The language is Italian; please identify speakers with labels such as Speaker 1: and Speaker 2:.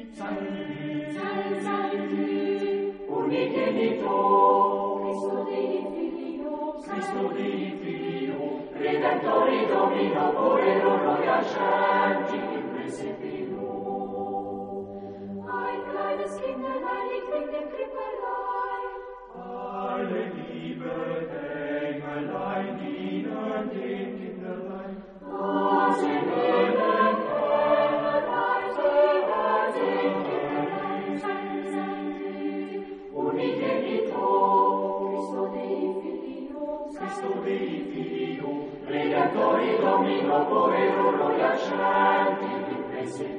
Speaker 1: Salvi, salvi, unigenitor, Cristo Dei Filio, Redentori Domino, Porero noi ascendi in presepiro. Ein kleines Kinderlein liegt in dem Krippelein, alle liebe Engelein dienen dem Kinderlein. O sie nehmen Engelein, sie unigenitor, Cristo Dei Filio, Redentori Domino, Porero noi ascendi in presepiro.